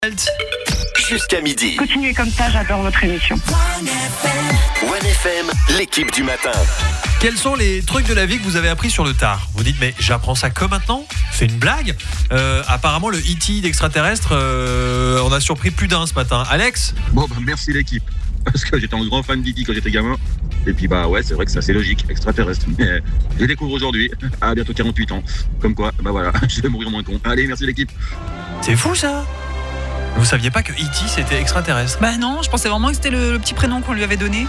Jusqu'à midi. Continuez comme ça, j'adore votre émission. 1FM, l'équipe du matin. Quels sont les trucs de la vie que vous avez appris sur le tard ? Vous dites, mais j'apprends ça que maintenant ? C'est une blague ? Apparemment, le E.T. d'extraterrestre, on a surpris plus d'un ce matin. Alex ? Bon, merci l'équipe. Parce que j'étais un grand fan d'E.T. quand j'étais gamin. Et puis ouais, c'est vrai que c'est assez logique, extraterrestre. Mais je le découvre aujourd'hui, à bientôt 48 ans. Comme quoi, voilà, je vais mourir moins con. Allez, merci l'équipe. C'est fou ça ? Vous saviez pas que E.T. c'était extraterrestre ? Bah non, je pensais vraiment que c'était le petit prénom qu'on lui avait donné.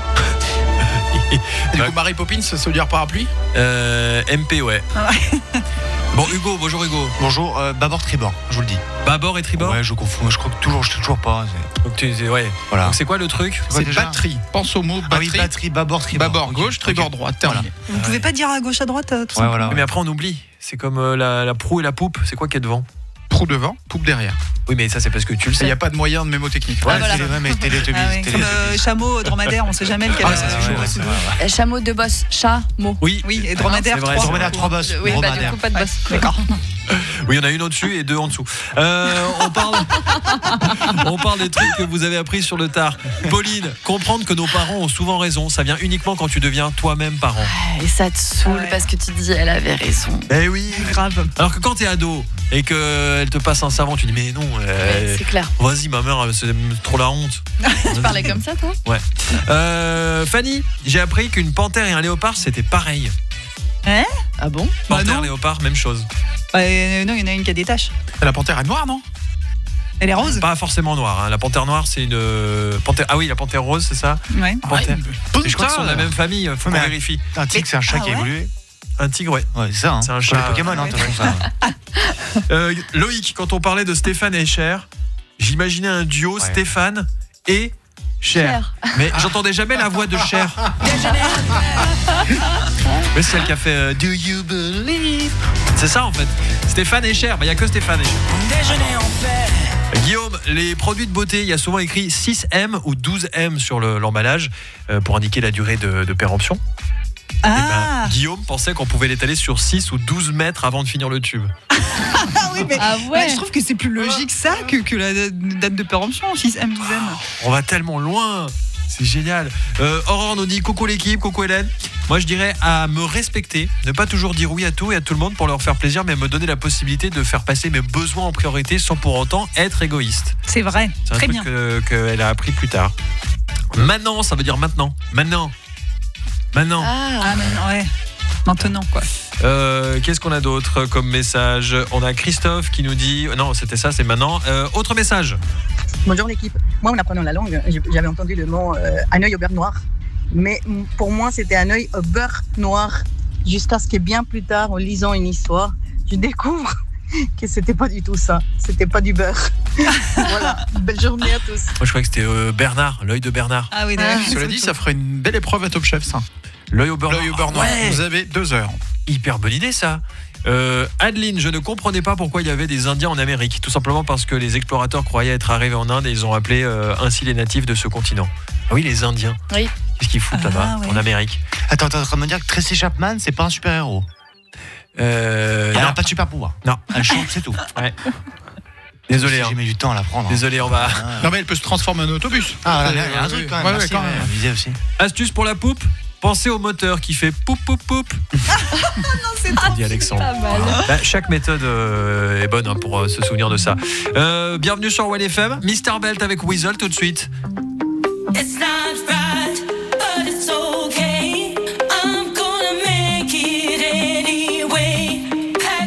Du coup, Mary Poppins, ça veut dire parapluie ? MP, ouais. Bon, Hugo, bonjour Hugo. Bonjour, bâbord tribord, je vous le dis. Bâbord et tribord ? Ouais, je confonds, je crois que je sais toujours pas. Donc, ouais. Voilà. Donc c'est quoi le truc ? C'est déjà batterie. Pense au mot batterie. Ah oui, batterie, bâbord tribord. Bâbord gauche, tribord droite, terminé. Vous pouvez pas dire à gauche, à droite, tout ça. Ouais, voilà. Mais après on oublie. C'est comme la proue et la poupe. C'est quoi qui est devant ? Proue devant, poupe derrière. Oui, mais ça c'est parce que tu le Il sais. n'y a pas de moyen de mémotechnique. Ouais, voilà. mais télétubbies. Ah ouais, comme chameau, dromadaire, on sait jamais lequel. Ah, ça, c'est chaud, ouais. Chameau de bosse, chat, mot. Oui, Oui, et dromadaire, c'est vrai, 3. Dromadaire, 3 bosses. Oui, bah du Dromadaire. coup, pas de bosse. D'accord. oui, il y en a une au-dessus et deux en dessous. On parle des trucs que vous avez appris sur le tard. Pauline, comprendre que nos parents ont souvent raison, ça vient uniquement quand tu deviens toi-même parent. Et ça te saoule Ouais. parce que tu te dis, elle avait raison. Eh oui. Grave. Alors que quand t'es ado et qu'elle te passe un savon, tu dis mais non, Ouais, c'est clair. vas-y ma mère, c'est trop la honte. Tu parlais comme ça, toi ? Ouais. Fanny, j'ai appris qu'une panthère et un léopard c'était pareil. Ah bon ? Bah Panthère, non. léopard, même chose. Non, il y en a une qui a des taches. La panthère est noire, non ? Elle est rose ? Pas forcément noire. Hein. La panthère noire, c'est une panthère. Ah oui, la panthère rose, c'est ça. Ouais. Panthère. Et je crois qu'ils sont de la même famille. Faut qu'on mais- vérifie. Un tigre, c'est un chat Ah qui a ouais évolué. Un tigre, ouais. Ouais, c'est ça. Hein. C'est un Comme chat. les Pokémon, hein, de toute façon, ça. Loïc, quand on parlait de Stéphane et Cher, j'imaginais un duo Ouais. Stéphane et Cher. Mais j'entendais jamais la voix de Cher. Mais c'est celle qui a fait Do you believe ? C'est ça en fait. Stéphane et Cher. Il n'y a que Stéphane et Cher. Guillaume, les produits de beauté, il y a souvent écrit 6M ou 12M sur l'emballage pour indiquer la durée de péremption. Eh ben, Ah Guillaume pensait qu'on pouvait l'étaler sur 6 ou 12 mètres avant de finir le tube. oui, mais Ah ouais. je trouve que c'est plus logique ça que la date de péremption, 6M, 12M. On va tellement loin. C'est génial. Aurore nous dit coucou l'équipe, coucou Hélène. Moi je dirais à me respecter, ne pas toujours dire oui à tout et à tout le monde pour leur faire plaisir, mais me donner la possibilité de faire passer mes besoins en priorité sans pour autant être égoïste. C'est vrai, C'est un très truc bien. qu'elle a appris plus tard. Maintenant, ça veut dire maintenant. Maintenant. Ah, maintenant, ouais. Maintenant, quoi. Qu'est-ce qu'on a d'autre comme message ? On a Christophe qui nous dit... Non, c'était ça, c'est maintenant. Autre message. Bonjour l'équipe. Moi, en apprenant la langue, j'avais entendu le mot un œil au beurre noir. Mais pour moi, c'était un œil au beurre noir. Jusqu'à ce que bien plus tard, en lisant une histoire, je découvre que c'était pas du tout ça. C'était pas du beurre. Voilà. Belle journée à tous. Moi, je croyais que c'était Bernard, l'œil de Bernard. Ah oui, d'accord. Cela dit, ça ferait une belle épreuve à Top Chef, ça. L'œil au beurre L'œil au beurre noir. Ouais. Vous avez 2 heures. Hyper bonne idée, ça. Adeline, je ne comprenais pas pourquoi il y avait des Indiens en Amérique. Tout simplement parce que les explorateurs croyaient être arrivés en Inde et ils ont appelé ainsi les natifs de ce continent. Ah oui, les Indiens. Oui. Qu'est-ce qu'ils foutent là-bas, ouais. en Amérique ? Attends, t'es en train de me dire que Tracy Chapman, c'est pas un super-héros. Elle non. n'a pas de super-pouvoir. Non. Elle chante, c'est tout. Désolé, hein. J'ai mis du temps à l'apprendre. Désolé, on va... Non, mais elle peut se transformer en autobus. Ah, là, il y a un truc quand même. Ouais, Merci, quand même. on disait aussi. Astuce pour la poupe, pensez au moteur qui fait poup poup poup. c'est Dit Alexandre. Pas mal. Bah, chaque méthode est bonne hein, pour se souvenir de ça. Bienvenue sur 1FM, Mr Belt avec Weasel tout de suite. It's not right.